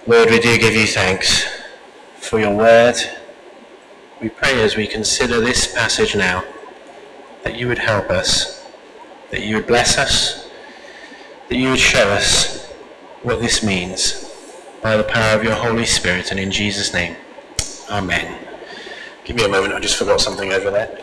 Lord, we do give you thanks for your word. We pray as we consider this passage now that you would help us, that you would bless us, that you would show us what this means by the power of your Holy Spirit, and in Jesus' name, amen. Give me a moment, I just forgot something over there.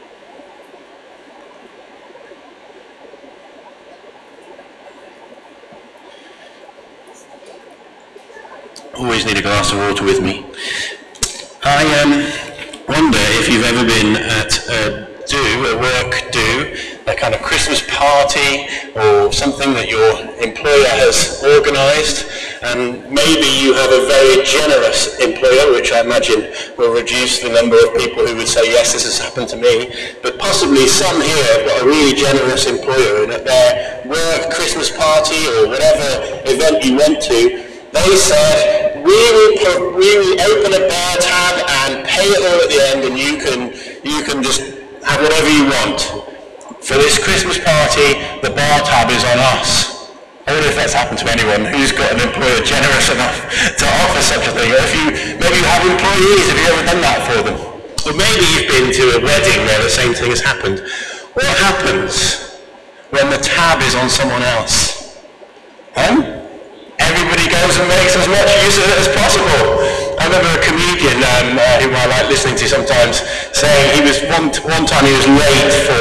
Always need a glass of water with me. I wonder if you've ever been at a work do, a kind of Christmas party or something that your employer has organised, and maybe you have a very generous employer, which I imagine will reduce the number of people who would say, yes, this has happened to me, but possibly some here have got a really generous employer, and at their work Christmas party or whatever event you went to, they said, we will open a bar tab and pay it all at the end, and you can just have whatever you want. For this Christmas party, the bar tab is on us. I wonder if that's happened to anyone who's got an employer generous enough to offer such a thing. Or if maybe you have employees, have you ever done that for them? Or maybe you've been to a wedding where the same thing has happened. What happens when the tab is on someone else? Everybody goes and makes as much use of it as possible. I remember a comedian who I like listening to sometimes saying he was one time he was late for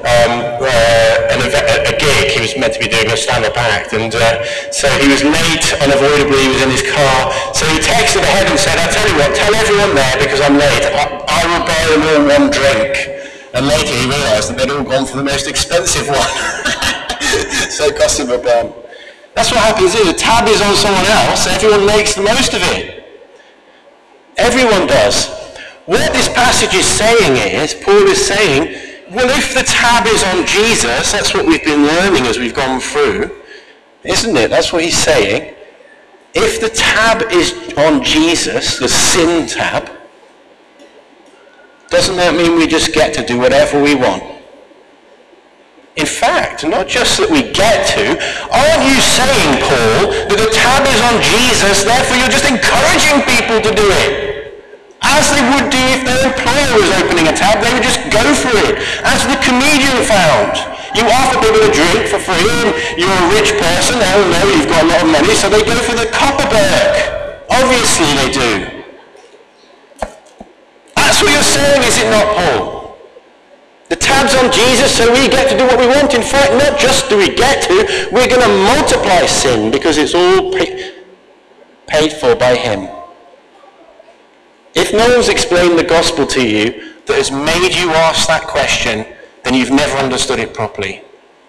a gig. He was meant to be doing a stand-up act, and so he was late unavoidably. He was in his car, so he texted ahead and said, "I tell you what, tell everyone there because I'm late. I will buy them all one drink." And later he realised that they'd all gone for the most expensive one, so it cost him a bum. That's what happens here. The tab is on someone else, everyone makes the most of it. Everyone does. What this passage is saying is, Paul is saying, well, if the tab is on Jesus, that's what we've been learning as we've gone through, isn't it? That's what he's saying. If the tab is on Jesus, the sin tab, doesn't that mean we just get to do whatever we want? In fact, not just that we get to, aren't you saying, Paul, that the tab is on Jesus, therefore you're just encouraging people to do it? As they would do if their employer was opening a tab, they would just go for it. As the comedian found, you offer people a drink for free, and you're a rich person, they'll know you've got a lot of money, so they go for the Copperberg. Obviously they do. That's what you're saying, is it not, Paul? The tab's on Jesus, so we get to do what we want. In fact, not just do we get to, we're going to multiply sin because it's all paid for by him. If no one's explained the gospel to you that has made you ask that question, then you've never understood it properly.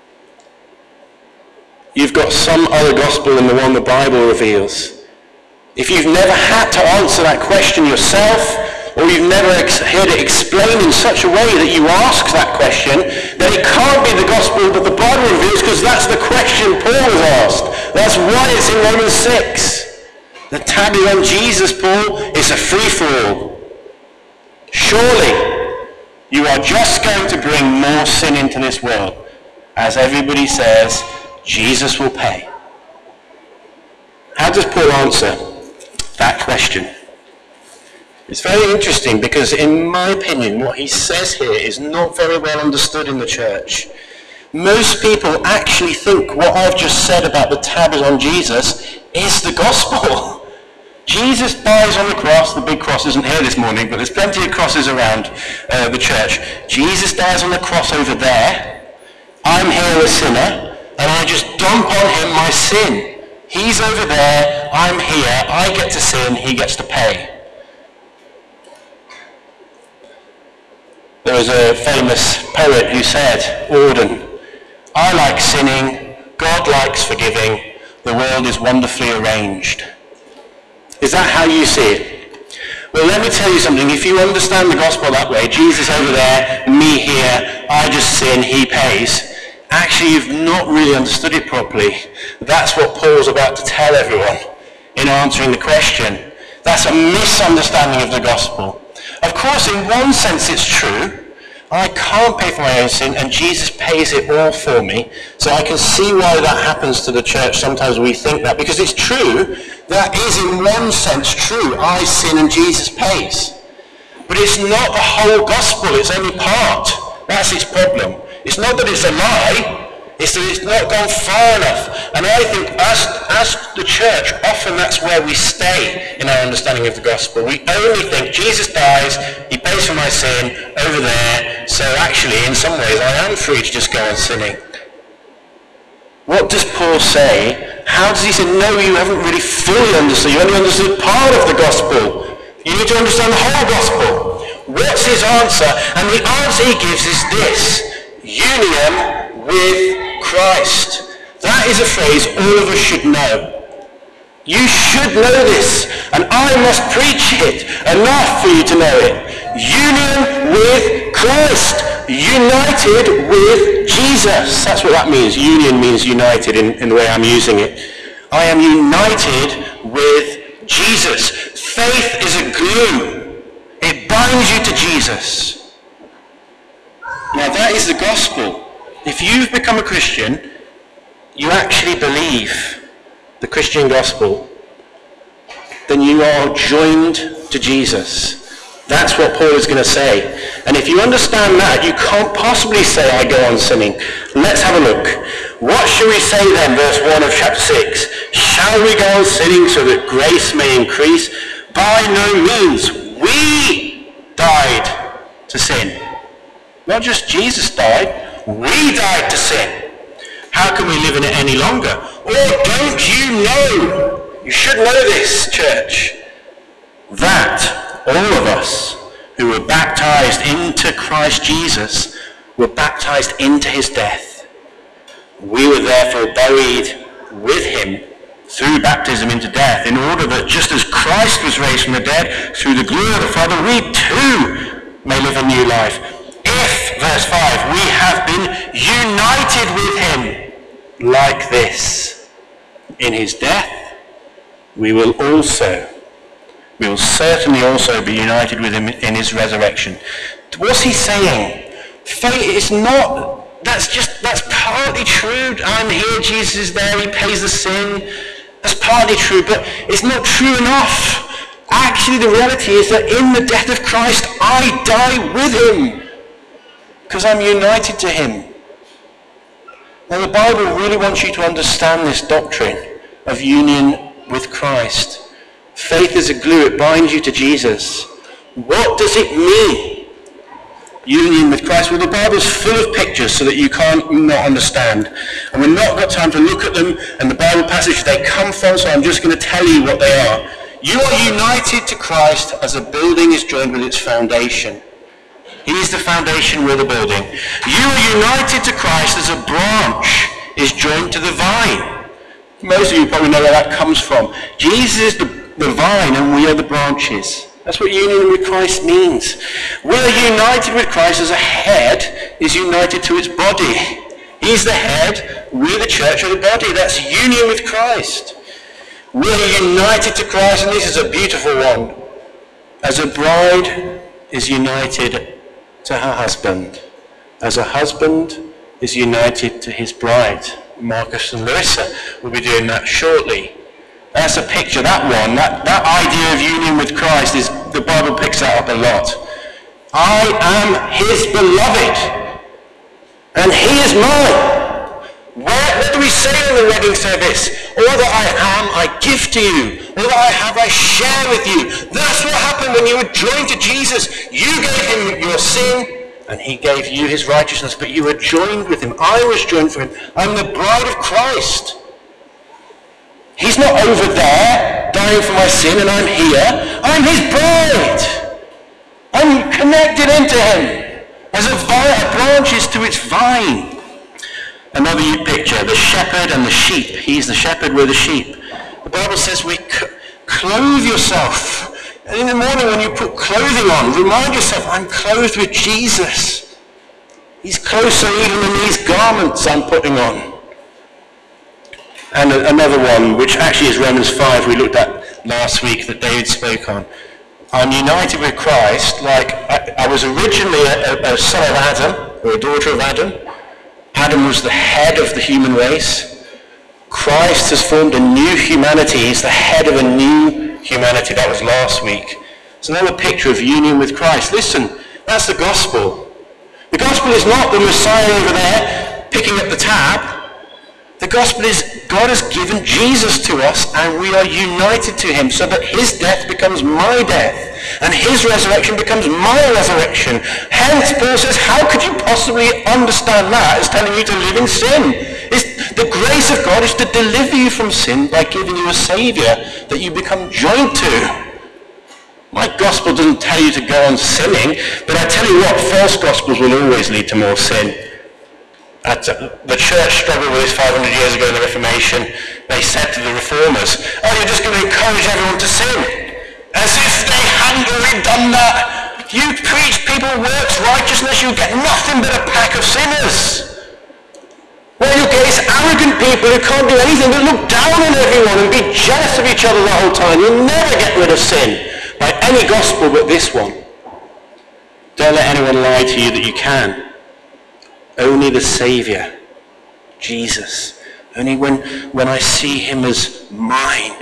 You've got some other gospel than the one the Bible reveals. If you've never had to answer that question yourself, or you've never heard it explained in such a way that you ask that question, then it can't be the gospel that the Bible reveals, because that's the question Paul has asked. That's why it's in Romans 6. The tab is on Jesus, Paul. It's a free-for-all. Surely you are just going to bring more sin into this world. As everybody says, Jesus will pay. How does Paul answer that question? It's very interesting because, in my opinion, what he says here is not very well understood in the church. Most people actually think what I've just said about the tab is on Jesus is the gospel. Jesus dies on the cross. The big cross isn't here this morning, but there's plenty of crosses around the church. Jesus dies on the cross over there. I'm here a sinner, and I just dump on him my sin. He's over there, I'm here, I get to sin, he gets to pay. There was a famous poet who said, Auden, I like sinning, God likes forgiving, the world is wonderfully arranged. Is that how you see it? Well, let me tell you something. If you understand the gospel that way, Jesus over there, me here, I just sin, he pays, actually you've not really understood it properly. That's what Paul's about to tell everyone in answering the question. That's a misunderstanding of the gospel. Of course, in one sense it's true. I can't pay for my own sin, and Jesus pays it all for me. So I can see why that happens to the church. Sometimes we think that, because it's true That is in one sense true. I sin and Jesus pays. But it's not the whole gospel, it's only part. That's its problem. It's not that it's a lie, it's that it's not gone far enough. And I think as the church, often that's where we stay in our understanding of the gospel. We only think Jesus dies, he pays for my sin over there, so actually in some ways I am free to just go on sinning. What does Paul say? How does he say, no, you haven't really fully understood, you only understood part of the gospel. You need to understand the whole gospel. What's his answer? And the answer he gives is this: union with Christ. That is a phrase all of us should know. You should know this, and I must preach it enough for you to know it. Union with Christ. United with Jesus. That's what that means. Union means united in the way I'm using it. I am united with Jesus. Faith is a glue. It binds you to Jesus. Now that is the gospel. If you've become a Christian, you actually believe the Christian gospel, then you are joined to Jesus. That's what Paul is going to say. And if you understand that, you can't possibly say, I go on sinning. Let's have a look. What shall we say then, verse 1 of chapter 6? Shall we go on sinning so that grace may increase? By no means. We died to sin. Not just Jesus died, we died to sin. How can we live in it any longer? Or don't you know? You should know this, church, that all of us who were baptized into Christ Jesus were baptized into his death. We were therefore buried with him through baptism into death, in order that just as Christ was raised from the dead through the glory of the Father, we too may live a new life. If, verse 5, we have been united with him like this in his death, we will certainly also be united with him in his resurrection. What's he saying? Faith is not, that's partly true. I'm here, Jesus is there, he pays the sin. That's partly true, but it's not true enough. Actually, the reality is that in the death of Christ, I die with him because I'm united to him. Now, the Bible really wants you to understand this doctrine of union with Christ. Faith is a glue, it binds you to Jesus. What does it mean? Union with Christ. Well, the Bible's full of pictures so that you can't not understand. And we've not got time to look at them and the Bible passage they come from, so I'm just going to tell you what they are. You are united to Christ as a building is joined with its foundation. He is the foundation, we're the building. You are united to Christ as a branch is joined to the vine. Most of you probably know where that comes from. Jesus is the vine and we are the branches. That's what union with Christ means. We are united with Christ as a head is united to its body. He's the head, we the church are the body. That's union with Christ. We are united to Christ, and this is a beautiful one. As a bride is united to her husband. As a husband is united to his bride. Marcus and Larissa will be doing that shortly. That's a picture, that one, that idea of union with Christ, is the Bible picks that up a lot. I am his beloved, and he is mine. What do we say in the wedding service? All that I am, I give to you. All that I have, I share with you. That's what happened when you were joined to Jesus. You gave him your sin, and he gave you his righteousness, but you were joined with him. I was joined for him. I'm the bride of Christ. He's not over there, dying for my sin, and I'm here. I'm his bride. I'm connected into him. As a branch is to its vine. Another picture, the shepherd and the sheep. He's the shepherd, we're the sheep. The Bible says we clothe yourself. And in the morning when you put clothing on, remind yourself, I'm clothed with Jesus. He's closer even than these garments I'm putting on. And another one, which actually is Romans 5 we looked at last week that David spoke on. I'm united with Christ like I was originally a son of Adam, or a daughter of Adam. Adam was the head of the human race. Christ has formed a new humanity. He's the head of a new humanity. That was last week. It's another picture of union with Christ. Listen, that's the gospel. The gospel is not the Messiah over there picking up the tab. The gospel is God has given Jesus to us and we are united to him so that his death becomes my death and his resurrection becomes my resurrection. Hence, Paul says, how could you possibly understand that as telling you to live in sin? The grace of God is to deliver you from sin by giving you a Saviour that you become joined to. My gospel doesn't tell you to go on sinning, but I tell you what, false gospels will always lead to more sin. The church struggled with this 500 years ago in the Reformation. They said to the reformers, oh, you're just going to encourage everyone to sin. As if they hadn't already done that. You preach people works righteousness, you get nothing but a pack of sinners. What you get is arrogant people who can't do anything but look down on everyone and be jealous of each other the whole time. You'll never get rid of sin by any gospel but this one. Don't let anyone lie to you that you can. Only the Saviour, Jesus. Only when I see him as mine,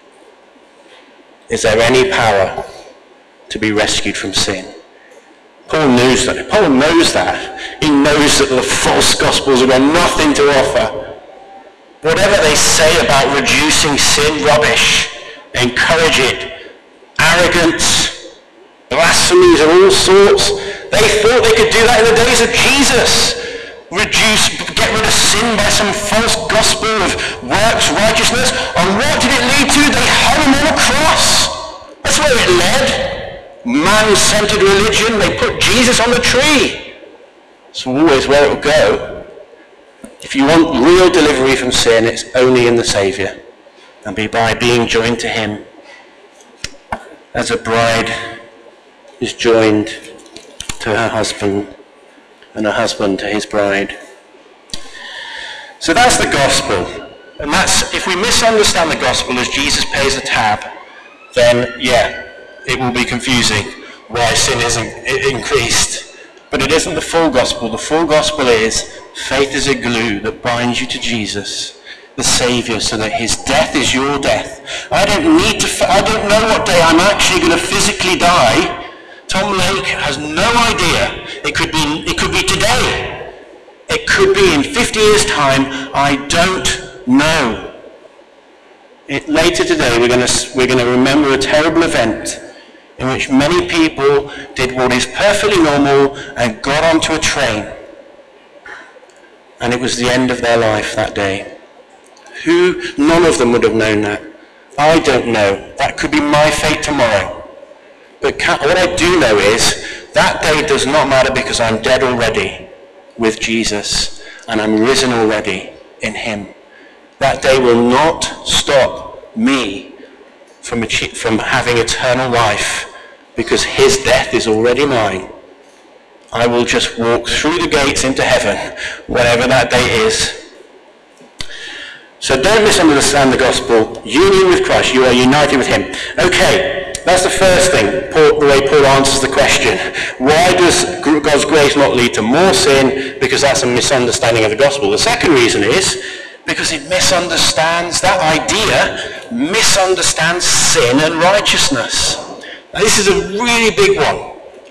is there any power to be rescued from sin. Paul knows that. Paul knows that. He knows that the false gospels have got nothing to offer. Whatever they say about reducing sin, rubbish. Encourage it. Arrogance, blasphemies of all sorts. They thought they could do that in the days of Jesus. Get rid of sin by some false gospel of works righteousness. And what did it lead to? They hung him on a cross. That's where it led. Man-centered religion. They put Jesus on the tree. It's always where it will go. If you want real delivery from sin, it's only in the Saviour. And by being joined to him. As a bride is joined to her husband, and a husband to his bride. So that's the gospel. And that's, if we misunderstand the gospel as Jesus pays a tab, then yeah, it will be confusing why sin isn't increased. But it isn't the full gospel. The full gospel is faith is a glue that binds you to Jesus, the Saviour, so that his death is your death. I don't know what day I'm actually going to physically die. Tom Lake has no idea. It could be today. It could be in 50 years' time. I don't know. Later today, we're going to remember a terrible event in which many people did what is perfectly normal and got onto a train. And it was the end of their life that day. None of them would have known that. I don't know. That could be my fate tomorrow. But what I do know is that day does not matter because I'm dead already with Jesus and I'm risen already in him. That day will not stop me from having eternal life because his death is already mine. I will just walk through the gates into heaven, whatever that day is. So don't misunderstand the gospel. Union with Christ, you are united with him. Okay. That's the first thing, the way Paul answers the question. Why does God's grace not lead to more sin? Because that's a misunderstanding of the gospel. The second reason is because it misunderstands sin and righteousness. Now, this is a really big one.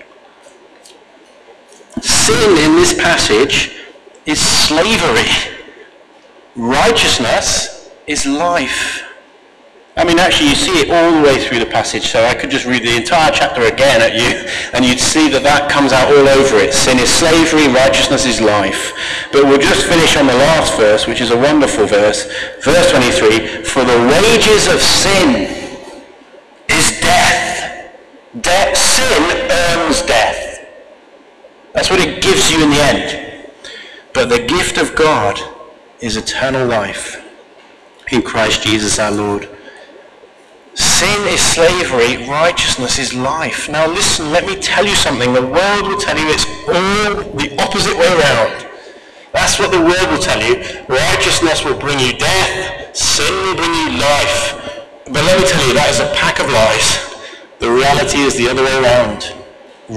Sin in this passage is slavery. Righteousness is life. I mean, actually, you see it all the way through the passage, so I could just read the entire chapter again at you, and you'd see that comes out all over it. Sin is slavery, righteousness is life. But we'll just finish on the last verse, which is a wonderful verse. Verse 23, for the wages of sin is death. Sin earns death. That's what it gives you in the end. But the gift of God is eternal life in Christ Jesus our Lord. Sin is slavery, righteousness is life. Now listen, let me tell you something. The world will tell you it's all the opposite way around. That's what the world will tell you. Righteousness will bring you death, sin will bring you life. But let me tell you, that is a pack of lies. The reality is the other way around.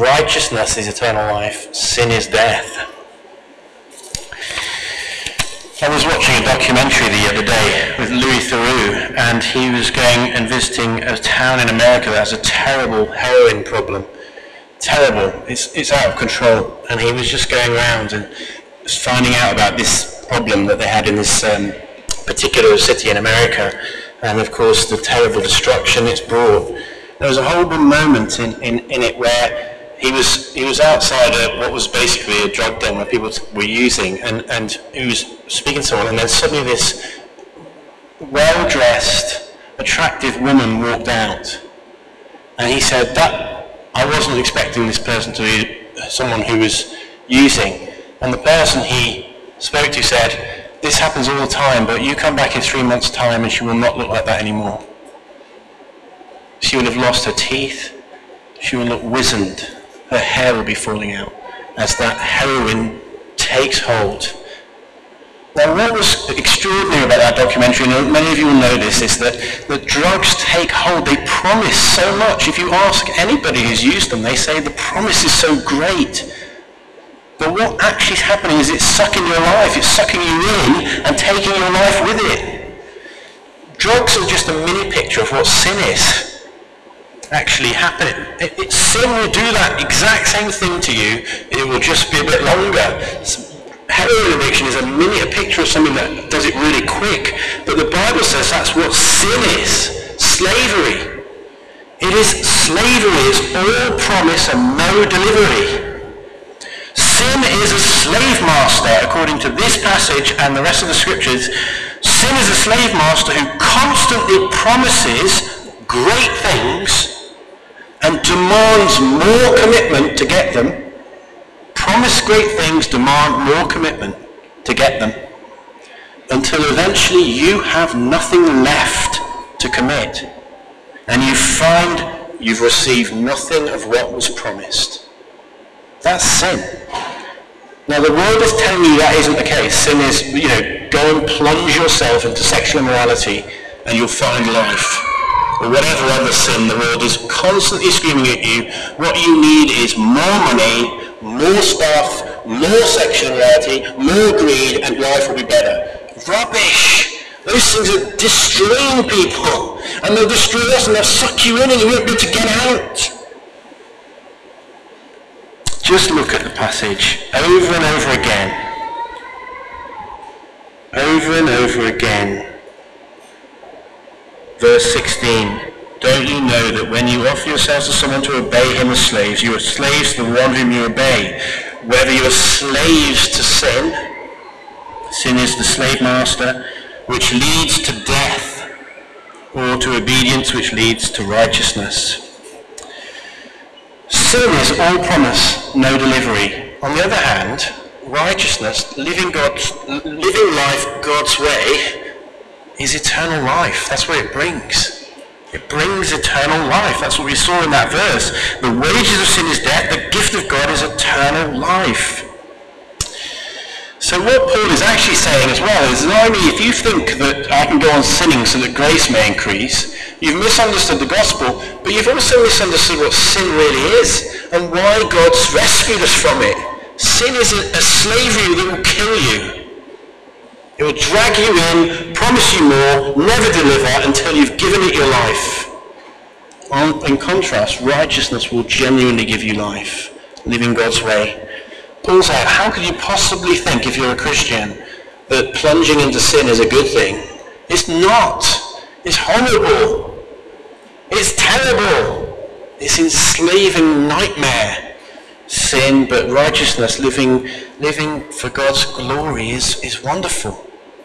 Righteousness is eternal life, sin is death. I was watching a documentary the other day with Louis Theroux, and he was going and visiting a town in America that has a terrible heroin problem. Terrible. It's out of control. And he was just going around and finding out about this problem that they had in this particular city in America, and of course the terrible destruction it's brought. There was a horrible moment in it where he was outside what was basically a drug den where people were using, and he was speaking to someone, and then suddenly this well-dressed, attractive woman walked out, and he said that I wasn't expecting this person to be someone who was using, and the person he spoke to said, this happens all the time, but you come back in 3 months' time and she will not look like that anymore. She will have lost her teeth, she will look wizened, her hair will be falling out as that heroin takes hold. Now what was extraordinary about that documentary, and many of you will know this, is that the drugs take hold. They promise so much. If you ask anybody who's used them, they say the promise is so great. But what actually is happening is it's sucking your life, it's sucking you in and taking your life with it. Drugs are just a mini picture of what sin is actually happening. Sin will do that exact same thing to you, it will just be a bit longer. Heroin addiction is a picture of something that does it really quick, but the Bible says that's what sin is, slavery. It is slavery, it's all promise and no delivery. Sin is a slave master, according to this passage and the rest of the scriptures. Sin is a slave master who constantly promises great things and demands more commitment to get them. Promise great things, demand more commitment to get them, until eventually you have nothing left to commit, and you find you've received nothing of what was promised. That's sin. Now the world is telling you that isn't the case. Sin is, go and plunge yourself into sexual immorality and you'll find life. Or whatever other sin, the world is constantly screaming at you, what you need is more money, more stuff, more sexual immorality, more greed, and life will be better. Rubbish! Those things are destroying people, and they'll destroy us and they'll suck you in and you won't be able to get out. Just look at the passage over and over again. Over and over again. Verse 16. Don't you know that when you offer yourselves to someone to obey him as slaves, you are slaves to the one whom you obey? Whether you are slaves to sin, sin is the slave master, which leads to death, or to obedience, which leads to righteousness. Sin is all promise, no delivery. On the other hand, righteousness, living life God's way, is eternal life. That's what it brings. It brings eternal life. That's what we saw in that verse. The wages of sin is death. The gift of God is eternal life. So what Paul is actually saying as well is, not only if you think that I can go on sinning so that grace may increase, you've misunderstood the gospel, but you've also misunderstood what sin really is and why God's rescued us from it. Sin is a slavery that will kill you. It will drag you in, promise you more, never deliver until you've given it your life. In contrast, righteousness will genuinely give you life, living God's way. Paul said, how could you possibly think, if you're a Christian, that plunging into sin is a good thing? It's not. It's horrible. It's terrible. It's enslaving nightmare. Sin, but righteousness, living for God's glory is wonderful.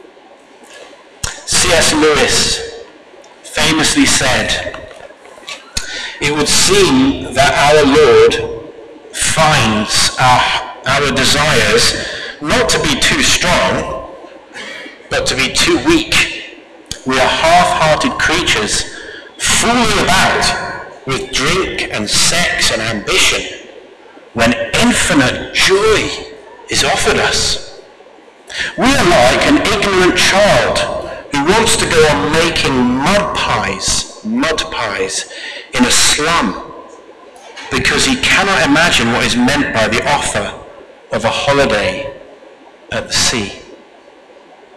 C.S. Lewis famously said, it would seem that our Lord finds our desires not to be too strong, but to be too weak. We are half-hearted creatures, fooling about with drink and sex and ambition, when infinite joy is offered us. We are like an ignorant child who wants to go on making mud pies in a slum because he cannot imagine what is meant by the offer of a holiday at the sea.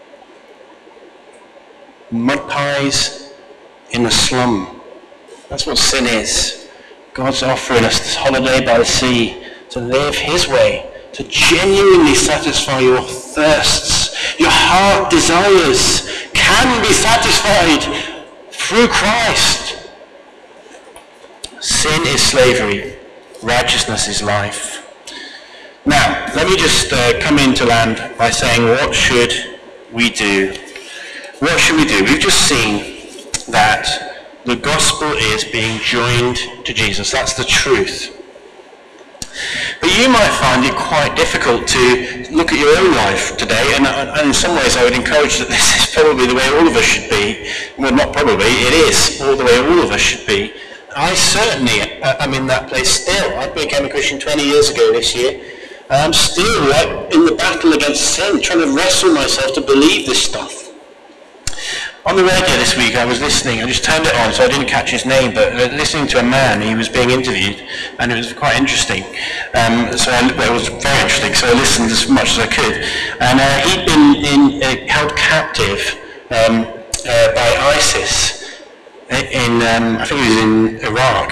mud pies in a slum. That's what sin is. God's offering us this holiday by the sea to live his way, to genuinely satisfy your thirsts. Your heart desires can be satisfied through Christ. Sin is slavery. Righteousness is life. Now, let me just come into land by saying, what should we do? What should we do? We've just seen that the gospel is being joined to Jesus. That's the truth. But you might find it quite difficult to look at your own life today, and in some ways I would encourage that this is probably the way all of us should be. Well, not probably, it is all the way all of us should be. I certainly am in that place still. I became a Christian 20 years ago this year. I'm still in the battle against sin, trying to wrestle myself to believe this stuff. On the radio this week I was listening, I just turned it on so I didn't catch his name, but listening to a man, he was being interviewed, and it was quite interesting. It was very interesting, so I listened as much as I could. And he'd been held captive by ISIS in, I think it was in Iraq.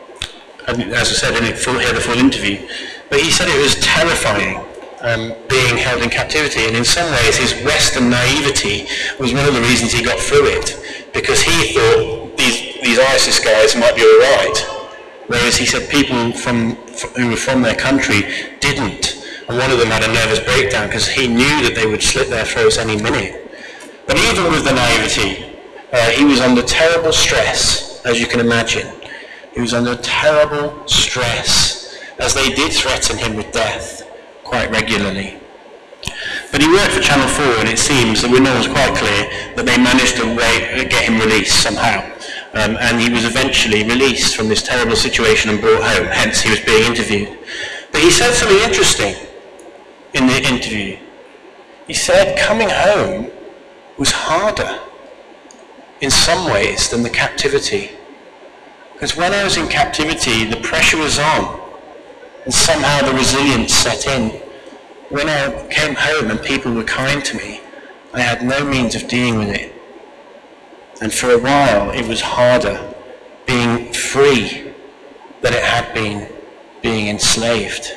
As I said, he had a full interview. But he said it was terrifying being held in captivity, and in some ways his Western naivety was one of the reasons he got through it, because he thought these ISIS guys might be alright, whereas he said people who were from their country didn't, and one of them had a nervous breakdown because he knew that they would slit their throats any minute. But even with the naivety, he was under terrible stress, as you can imagine. He was under terrible stress, as they did threaten him with death quite regularly. But he worked for Channel 4, and it seems that we know it was quite clear that they managed to get him released somehow. And he was eventually released from this terrible situation and brought home, hence he was being interviewed. But he said something interesting in the interview. He said coming home was harder in some ways than the captivity. Because when I was in captivity, the pressure was on, and somehow the resilience set in. When I came home and people were kind to me, I had no means of dealing with it. And for a while it was harder being free than it had been being enslaved.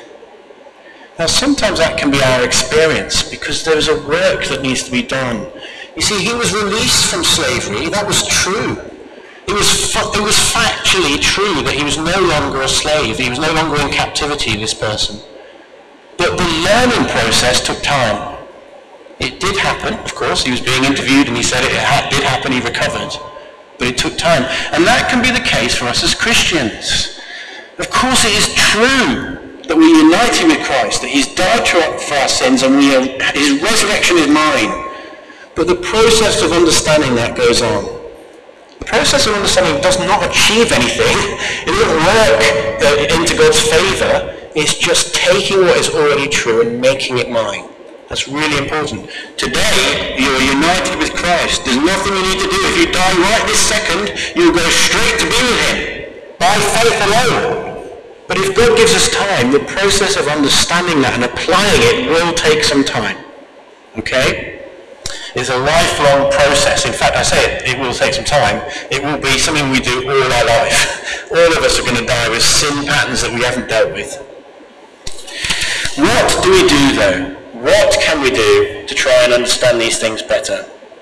Now sometimes that can be our experience, because there's a work that needs to be done. You see, he was released from slavery, that was true. It was factually true that he was no longer a slave, he was no longer in captivity, this person. But the learning process took time. It did happen, of course, he was being interviewed and he said it did happen, he recovered. But it took time. And that can be the case for us as Christians. Of course it is true that we're united with Christ, that he's died for our sins and his resurrection is mine. But the process of understanding that goes on. The process of understanding does not achieve anything. It doesn't work into God's favour. It's just taking what is already true and making it mine. That's really important. Today, you are united with Christ. There's nothing you need to do. If you die right this second, you'll go straight to be with him, by faith alone. But if God gives us time, the process of understanding that and applying it will take some time. Okay? It's a lifelong process. In fact, I say it will take some time. It will be something we do all our life. All of us are going to die with sin patterns that we haven't dealt with. What do we do though? What can we do to try and understand these things better?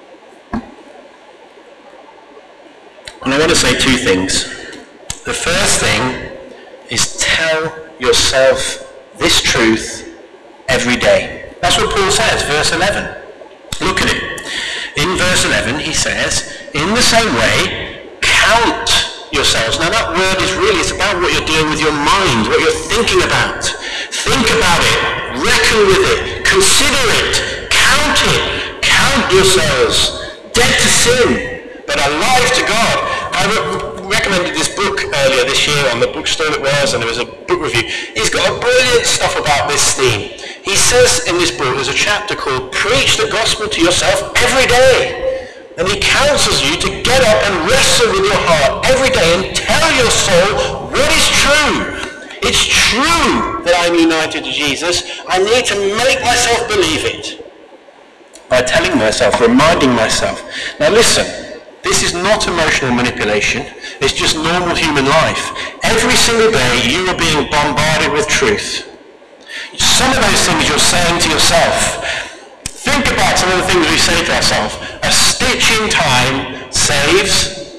And I want to say two things. The first thing is tell yourself this truth every day. That's what Paul says, verse 11. Look at it. In verse 11 he says, in the same way, count yourselves. Now that word is really, it's about what you're doing with your mind, what you're thinking about. Think about it, reckon with it, consider it, count yourselves, dead to sin, but alive to God. I recommended this book earlier this year on the bookstore it was, and there was a book review. He's got a brilliant stuff about this theme. He says in this book, there's a chapter called Preach the Gospel to Yourself Every Day. And he counsels you to get up and wrestle with your heart every day and tell your soul what is true. It's true that I'm united to Jesus. I need to make myself believe it. by telling myself, reminding myself. Now listen, this is not emotional manipulation, it's just normal human life. Every single day you are being bombarded with truth. Some of those things you're saying to yourself. Think about some of the things we say to ourselves. A stitch in time saves.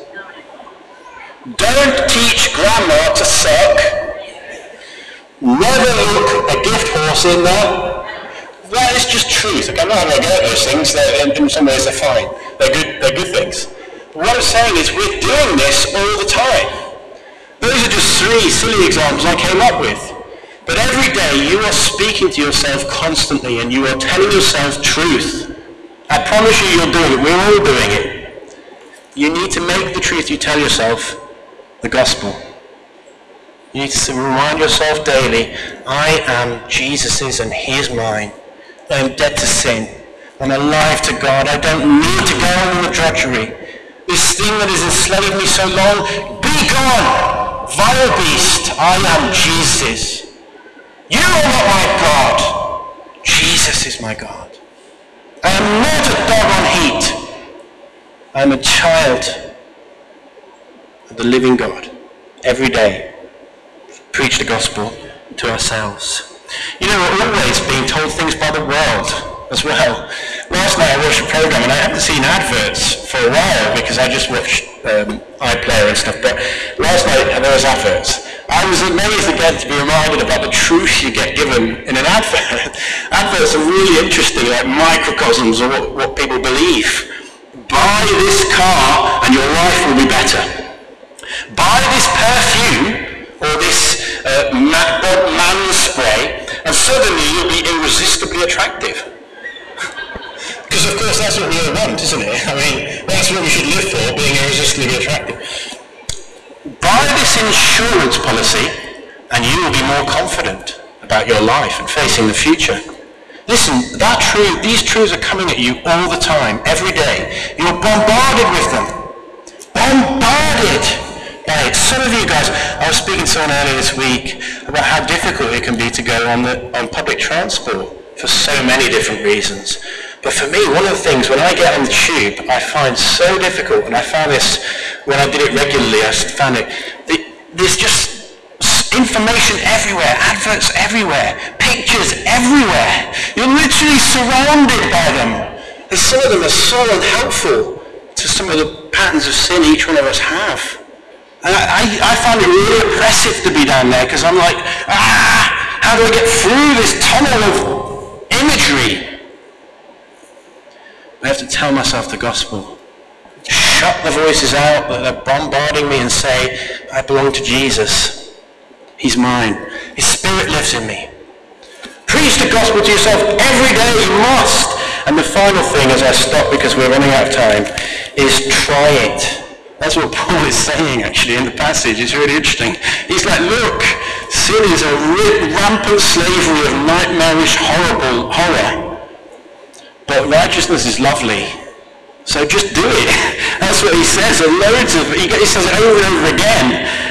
Don't teach grandma to suck. Never look a gift horse in there. That is just truth. Okay, I'm not having a go at those things. In some ways they're fine. They're good things. But what I'm saying is we're doing this all the time. Those are just 3 silly examples I came up with. But every day you are speaking to yourself constantly and you are telling yourself truth. I promise you you're doing it. We're all doing it. You need to make the truth you tell yourself the gospel. You need to remind yourself daily, I am Jesus's and he is mine. I am dead to sin. I'm alive to God. I don't need to go on in the drudgery. This thing that has enslaved me so long, be gone! Vile beast, I am Jesus. You are not my God. Jesus is my God. I am not a dog on heat. I am a child of the living God. Every day, preach the gospel to ourselves. You know, we're always being told things by the world as well. Last night I watched a program and I haven't seen adverts for a while because I just watched iPlayer and stuff, but last night there was adverts. I was amazed again to be reminded about the truth you get given in an advert. Adverts are really interesting, like microcosms of what people believe. Buy this car and your life will be better. Buy this perfume or this man spray and suddenly you'll be irresistibly attractive. Because of course that's what we all want, isn't it? I mean, that's what we should live for, being irresistibly attractive. Buy this insurance policy and you will be more confident about your life and facing the future. Listen, these truths are coming at you all the time, every day. You're bombarded with them. Bombarded by it. Some of you guys, I was speaking to someone earlier this week about how difficult it can be to go on public transport for so many different reasons. But for me, one of the things, when I get on the tube, I find so difficult, and I found this when I did it regularly, I found it, there's just information everywhere, adverts everywhere, pictures everywhere. You're literally surrounded by them. And some of them are so unhelpful to some of the patterns of sin each one of us have. And I find it really oppressive to be down there, because I'm like, how do I get through this tunnel of imagery? I have to tell myself the gospel. Shut the voices out that are bombarding me and say, I belong to Jesus. He's mine. His Spirit lives in me. Preach the gospel to yourself every day. You must. And the final thing, as I stop because we're running out of time, is try it. That's what Paul is saying actually in the passage. It's really interesting. He's like, look, sin is a rampant slavery of nightmarish, horrible horror. But righteousness is lovely. So just do it. That's what he says. He says it over and over again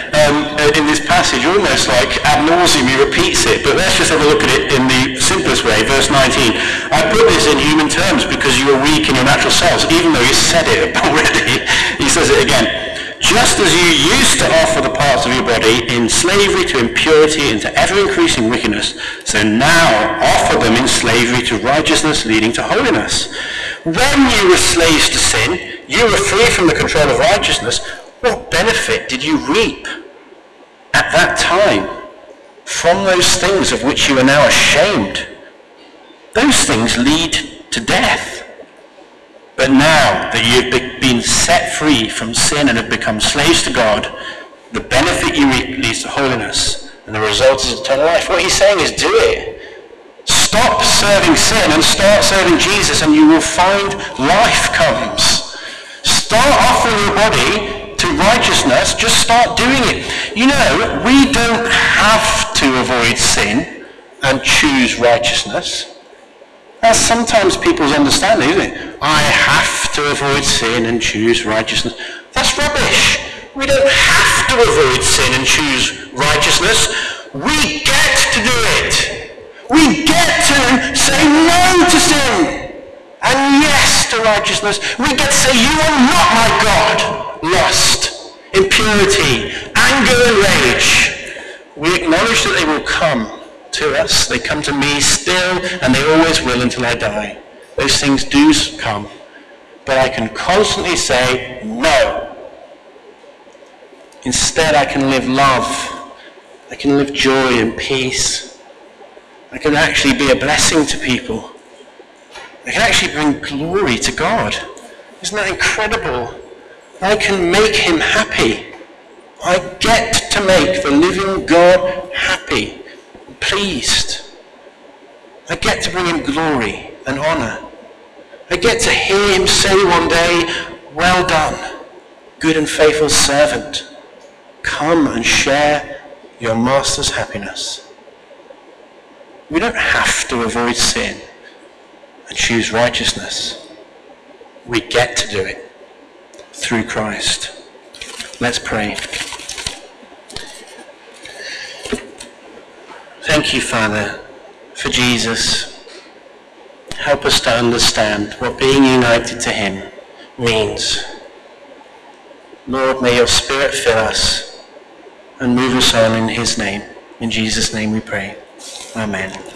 in this passage, almost like ad nauseum. He repeats it. But let's just have a look at it in the simplest way. Verse 19. I put this in human terms because you are weak in your natural selves. Even though he said it already, he says it again. Just as you used to offer the parts of your body in slavery to impurity and to ever-increasing wickedness, so now offer them in slavery to righteousness leading to holiness. When you were slaves to sin, you were free from the control of righteousness. What benefit did you reap at that time from those things of which you are now ashamed? Those things lead to death. But now that you've been set free from sin and have become slaves to God, the benefit you reap leads to holiness, and the result is eternal life. What he's saying is do it. Stop serving sin and start serving Jesus, and you will find life comes. Start offering your body to righteousness. Just start doing it. You know, we don't have to avoid sin and choose righteousness. That's sometimes people's understanding, isn't it? I have to avoid sin and choose righteousness. That's rubbish. We don't have to avoid sin and choose righteousness. We get to do it. We get to say no to sin. And to righteousness, we get to say, you are not my God. Lust, impurity, anger and rage. We acknowledge that they will come to us. They come to me still, and they always will until I die. Those things do come. But I can constantly say, no. Instead, I can live love. I can live joy and peace. I can actually be a blessing to people. I can actually bring glory to God. Isn't that incredible? I can make him happy. I get to make the living God happy, pleased. I get to bring him glory and honor. I get to hear him say one day, well done, good and faithful servant. Come and share your master's happiness. We don't have to avoid sin and choose righteousness. We get to do it through Christ. Let's pray. Thank you, Father, for Jesus. Help us to understand what being united to him means. Lord, may your Spirit fill us and move us on in his name. In Jesus' name we pray. Amen.